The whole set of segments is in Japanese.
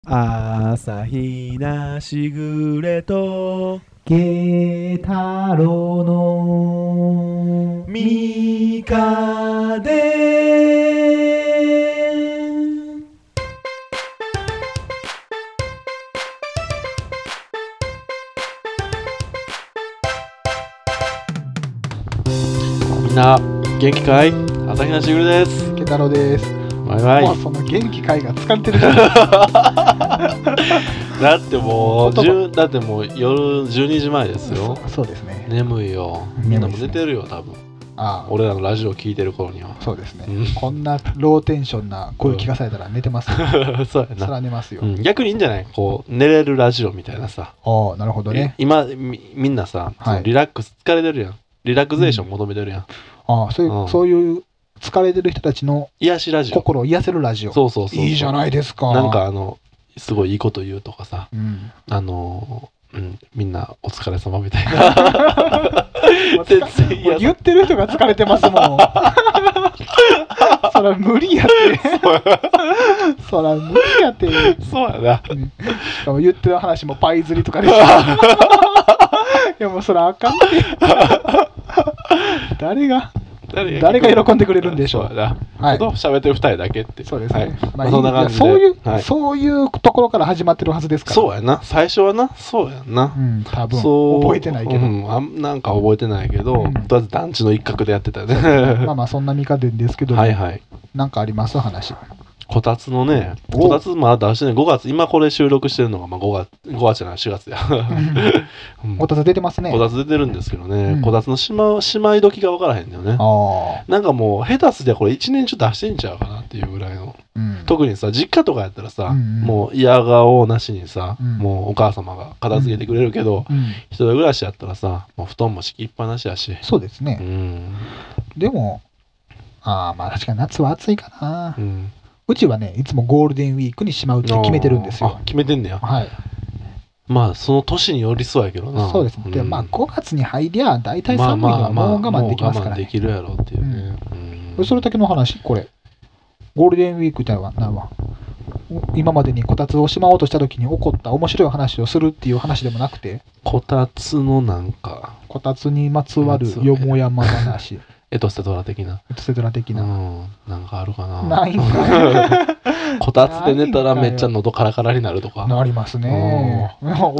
朝日なしぐれと慶太郎のみかでみんな元気かい？朝日なしぐれです。 慶太郎です。 バイバイ。 もうその元気会が疲れてるじゃないですか。 だってもうだってもう夜12時前ですよ。 そうですね。 眠いよ。みんなも寝てるよ多分。俺らのラジオ聞いてる頃には。 そうですね、こんなローテンションな声聞かされたら寝てますよ。 そうやな。 そら寝ますよ、 逆にいいんじゃない？こう寝れるラジオみたいなさ。 ああ、なるほどね。 今みんなさ、リラックス疲れてるやん。リラクゼーション求めてるやん。ああ、そういう疲れてる人たちの癒しラジオ、心を癒せるラジオ。 そう。 いいじゃないですか。 なんかすごいいいこと言うとかさ、みんなお疲れ様みたいな。 言ってる人が疲れてますもん。そら無理やって。そら無理やって。 そうやな。 しかも言ってる話もパイ釣りとかでしょ。いやもうそらあかんって。誰が喜んでくれるんでしょう。喋ってる2人だけって。 そうですね。 そんな感じで。そういうところから始まってるはずですから。 そうやな。最初はな。そうやんな。 多分覚えてないけど。 なんか覚えてないけど、とりあえず団地の一角でやってたね。 まあそんな見方ですけど、なんかあります話。 こたつのね、こたつまだ出してね、5月、今これ収録してるのが5月じゃない、4月や。 こたつ出てますね。 こたつ出てるんですけどね、こたつのしまい時が分からへんだよね。なんかもう、下手すりゃこれ1年中出してんちゃうかなっていうぐらいの。特にさ、実家とかやったらさ、もう嫌顔なしにさ、もうお母様が片付けてくれるけど、一人暮らしやったらさ、もう布団も敷きっぱなしやし。 そうですね。でも、まあ確かに夏は暑いかな。うちはね、いつもゴールデンウィークにしまうって決めてるんですよ。 決めてんねや。はい。まあ、その年によりそうやけどな。 そうですね。で、まあ、5月に入りゃ、大体寒いのはもう我慢できますからね。 我慢できるやろっていうね。 それだけの話、これ。ゴールデンウィークってのは、今までにこたつをしまおうとした時に起こった面白い話をするっていう話でもなくて。 こたつのなんか。 こたつにまつわるよもやま話。 エトセトラ的な。なんかあるかな。 ないんか。 こたつで寝たらめっちゃ喉カラカラになるとか。 なりますね。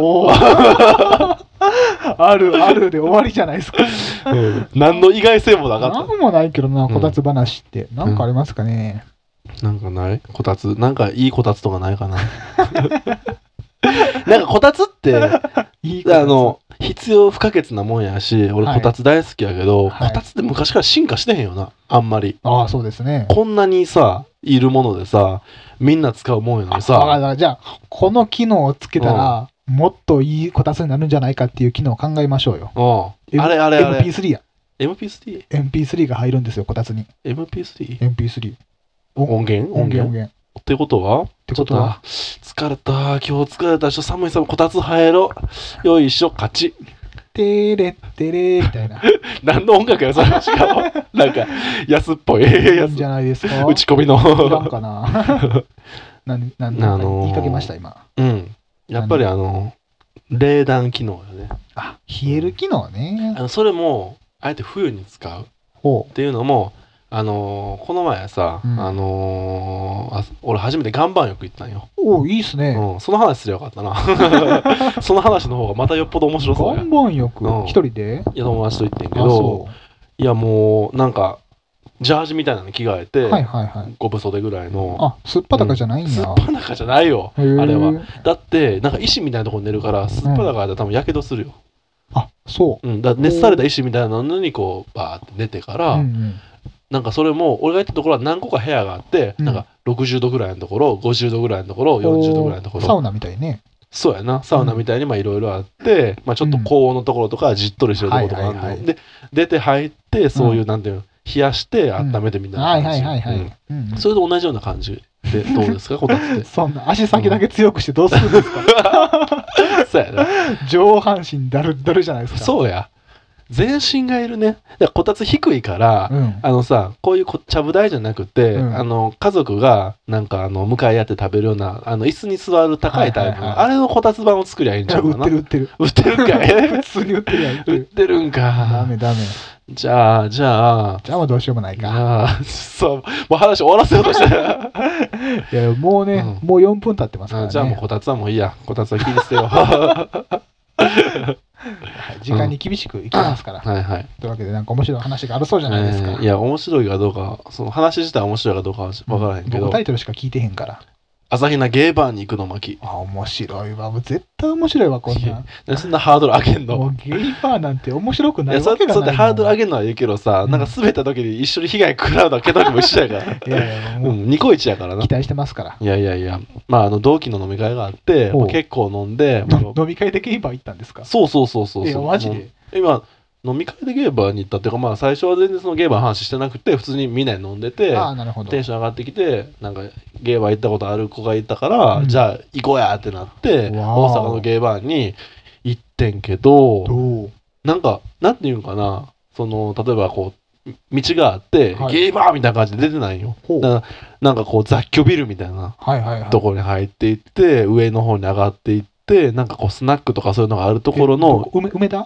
あるで終わりじゃないですか。 何の意外性もなかった。 何もないけどな、こたつ話って。なんかありますかね。 なんかない？こたつ。なんかいいこたつとかないかな。なんかこたつって、必要不可欠なもんやし、俺こたつ大好きやけど、こたつって昔から進化してへんよな、あんまり。 ああ、そうですね。 こんなにさ、いるものでさ、みんな使うもんやのにさ。 じゃあ、この機能をつけたら、もっといいこたつになるんじゃないかっていう機能を考えましょうよ。 あれ。 MP3 や。 MP3 が入るんですよ、こたつに。MP3。 音源。ってことは疲れた。今日疲れた。寒いこたつ入ろう。よいしょ、勝ち。 てれってれみたいな。 何の音楽やそれしかも。なんか、安っぽいやつ。 じゃないですか。 打ち込みの。 なんかな。言いかけました、今。 やっぱり冷暖機能よね。 冷える機能ね。 それも、あえて冬に使う。っていうのも、この前さ、俺初めて岩盤浴行ったんよ。 いいっすね。 その話すればよかったな。その話の方がまたよっぽど面白そうや。 岩盤浴一人で？ いや、友達と行ってんけど、いやもう、なんか、ジャージみたいなの着替えて、5分袖ぐらいの。 すっぱだかじゃないんや。 すっぱだかじゃないよ、あれは。だって、なんか石みたいなところに寝るから、すっぱだかで多分やけどするよ。 そう。 だから熱された石みたいなのにこう、バーって寝てから、なんかそれも俺が行ったところは何個か部屋があって、なんか60度ぐらいのところ、50度ぐらいのところ、40度ぐらいのところ。 サウナみたいね。 そうやな、サウナみたいにいろいろあって、ちょっと高温のところとかじっとりしてるところとかあるので、出て入ってそういうなんていうの、冷やして温めてみたいな感じ。それと同じような感じでどうですか、こたつって。 そんな足先だけ強くしてどうするんですか。 そうやな。 上半身だるだるじゃないですか。 そうや。 全身がいるね。だからこたつ低いから、さ、こういうちゃぶ台じゃなくて、家族がなんか向かい合って食べるような椅子に座る高いタイプの、あれのこたつ版を作りゃいいんちゃうかな。 売ってるんかい。 普通に売ってるやん。 売ってるんか。 ダメ。 じゃあもうどうしようもないか。 そう、もう話終わらせようとしてる。 いや、もうね、もう4分経ってますからね。 じゃあもうこたつはもういいや。こたつは切り捨てよう。 時間に厳しくいきますから。というわけで、なんか面白い話があるそうじゃないですか。 いや、面白いかどうか、その話自体面白いかどうかは分からへんけど。 タイトルしか聞いてへんから。 朝比奈ゲーバーに行くの巻。 面白いわ。絶対面白いわ、こんな。そんなハードル上げんの。 もうゲーバーなんて面白くないわけがない。 そうやってハードル上げるのはいいけどさ、なんか滑った時に一緒に被害食らうのはけども一緒やから。ニコイチやからな。 期待してますから。 いや。まあ、同期の飲み会があって、結構飲んで。 飲み会でゲーバー行ったんですか？ そう。 マジで？ 今、飲み会でゲーバーに行ったっていうか、まあ最初は全然そのゲーバーの話してなくて、普通にみんなで飲んでて、テンション上がってきて、なんかゲーバー行ったことある子がいたから、じゃあ行こうやってなって、大阪のゲーバーに行ってんけど、なんか、なんていうんかな、その、例えばこう、道があって、ゲーバーみたいな感じで出てないよ。なんかこう雑居ビルみたいなところに入っていって、上の方に上がっていって、なんかこうスナックとかそういうのがあるところの、 梅田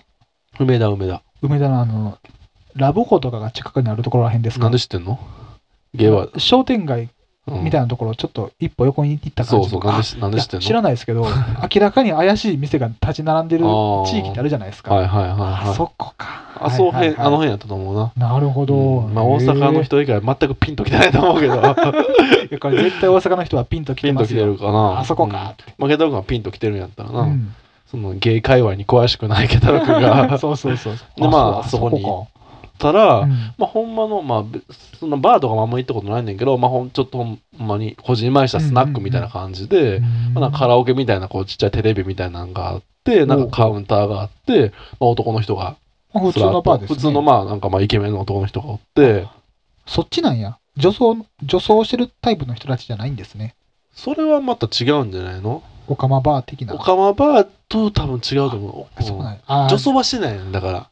のラブホとかが近くにあるところらへんですか？ なんで知ってんの？ゲーバー商店街みたいなところ、ちょっと一歩横に行った感じ。 そう、なんで知ってんの？ 知らないですけど、明らかに怪しい店が立ち並んでる地域ってあるじゃないですか。 あそこか。 あの辺やったと思うな。 なるほど。 まあ大阪の人以外全くピンときてないと思うけど。 これ絶対大阪の人はピンときてますよ。 ピンときてるかな。 あそこか。 まあケタロ君はピンときてるんやったらな。そのゲイ界隈に詳しくないケタロ君が。 そう。 でまあそこに行ったら、まあほんまのまあそんなバーとかもあんま行ったことないねんけど、まあちょっとほんまにこじんまりしたスナックみたいな感じで、なんかカラオケみたいなこうちっちゃいテレビみたいなのがあって、なんかカウンターがあって、まあ男の人が普通のバーですね。 普通のまあなんかまあイケメンの男の人がおって、 そっちなんや。女装してるタイプの人たちじゃないんですね。 それはまた違うんじゃないの？ オカマバー的な。 オカマバーと多分違うと思う。女装はしてないんだから。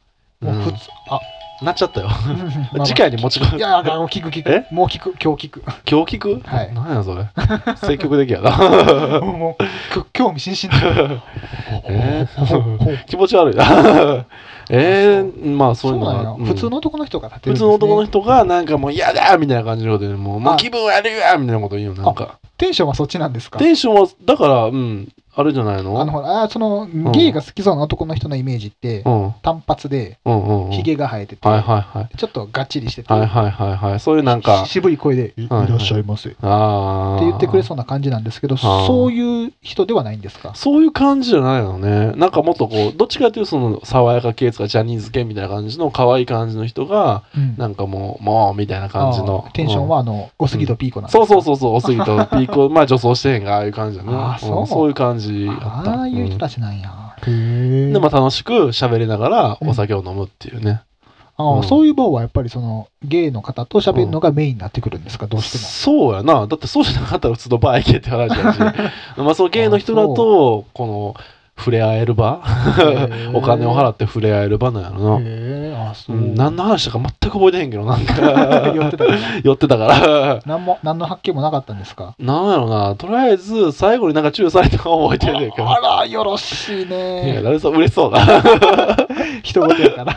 もう普通、 なっちゃったよ。次回に持ち込む。 いや、聞く。もう聞く。今日聞く。 今日聞く？ はい。 何やそれ。積極的やな。 もう興味津々。 気持ち悪いな。まあそういうのは普通の男の人が普通の男の人がなんかもう嫌だみたいな感じのことでもう気分悪いわみたいなこと言うのなんか。 テンションはそっちなんですか？ テンションはだからあれじゃないの？ そのゲイが好きそうな男の人のイメージって単発でヒゲが生えててちょっとがっちりしててそういうなんか渋い声でいらっしゃいませって言ってくれそうな感じなんですけど、そういう人ではないんですか？ そういう感じじゃないのね。なんかもっとこうどっちかというとその爽やか系とかジャニーズ系みたいな感じの可愛い感じの人がなんかもうみたいな感じのテンションはおすぎとピーコなんですか？ そうおすぎとピーコまあ女装してへんがああいう感じだね。そういう感じ。 ああいう人たちなんや。 でまあ楽しく喋りながらお酒を飲むっていうね。 そういう場はやっぱりそのゲイの方と喋るのがメインになってくるんですか？どうしても。 そうやな。だってそうじゃなかったら普通のバー行けって話だし。まあそのゲイの人だとこの触れ合える場お金を払って触れ合える場なんやろな。何の話だか全く覚えてへんけどなんか寄ってたから何の発見もなかったんですか？ なんやろな。とりあえず最後になんかチューされたの覚えてるけど。 あらよろしいね。 いや誰そう嬉しそうだ。 一言やから 。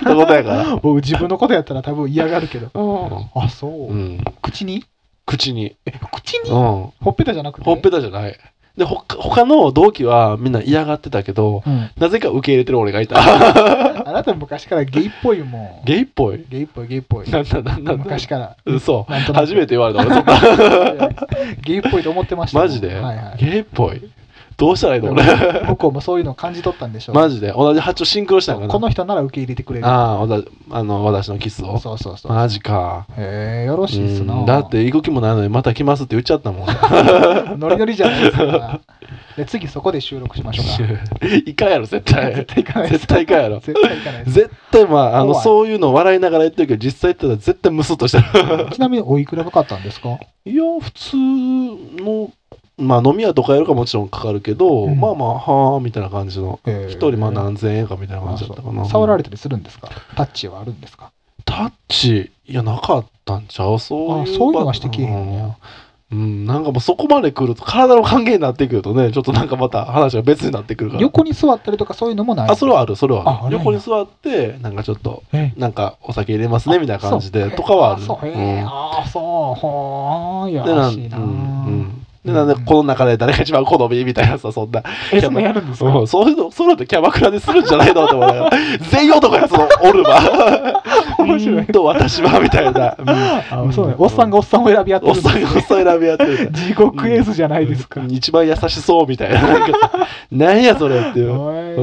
僕自分のことやったら多分嫌がるけど。あそう。口に？ 口に。 ほっぺたじゃなくて？ ほっぺたじゃない。で他の同期はみんな嫌がってたけど、なぜか受け入れてる俺がいた。 あなた昔からゲイっぽいもん。 ゲイっぽい？ ゲイっぽい。なん昔から。 嘘。初めて言われた俺そんな。 ゲイっぽいと思ってました。 マジで？ゲイっぽい。どうしたらいいの俺。 向こうもそういうのを感じ取ったんでしょう。 マジで同じ発音シンクロしたんかな。 この人なら受け入れてくれる。 私のキスを。 そうマジか。 よろしいっすな。 だって行く気もないのにまた来ますって言っちゃったもん。 ノリノリじゃないですか。で次そこで収録しましょうか。 いかんやろ絶対。 絶対行かない。 絶対行かんやろ。 絶対行かない。 絶対まあそういうの笑いながら言ってるけど実際言ったら絶対ムスッとしてる。 ちなみにおいくらかかったんですか？ いや普通のまあ飲み屋とかやるかもちろんかかるけど、まあまあはあみたいな感じの一人まあ何千円かみたいな感じだったかな。 触られたりするんですか？タッチはあるんですか？ タッチいやなかったんちゃう？そういうのはしてきへんねや。 なんかもうそこまで来ると体の関係になってくるとねちょっとなんかまた話が別になってくるから。 横に座ったりとかそういうのもない？ それはある。横に座ってなんかちょっとなんかお酒入れますねみたいな感じでとかはある。 そうやらしいな。 でなんでこの中で誰が一番好みみたいなさ、そんなそんなやるんですか？ そういうのってキャバクラでするんじゃないのって思いながら全員男やつのおるわ面白いと私はみたいな、 そうね、おっさんがおっさんを選び合ってる、 おっさんがおっさん選び合ってる地獄絵図じゃないですか、 一番優しそうみたいな何やそれっていう、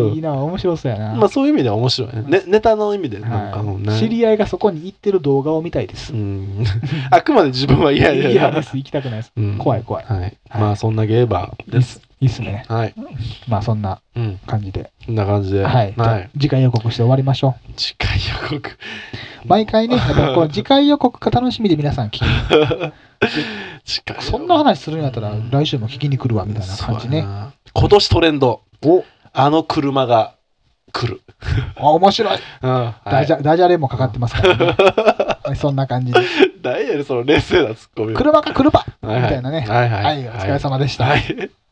いいな、面白そうやな。 まあそういう意味では面白いね、ネタの意味でなんかね、 知り合いがそこに行ってる動画を見たいです。 あくまで自分は嫌で嫌です、行きたくないです、怖い怖い。 まあそんなゲーバーです。 いいっすね。 はい。 まあそんな感じで。 こんな感じで。 はい。次回予告して終わりましょう。 次回予告。 毎回ね、この次回予告が楽しみで皆さん聞いて。そんな話するんやったら来週も聞きに来るわみたいな感じね。 今年トレンド。あの車が来る。 面白い。ダジャレもかかってますからね。そんな感じで。 何やねんその冷静なツッコミ。 車か車みたいなね。はい、お疲れ様でした。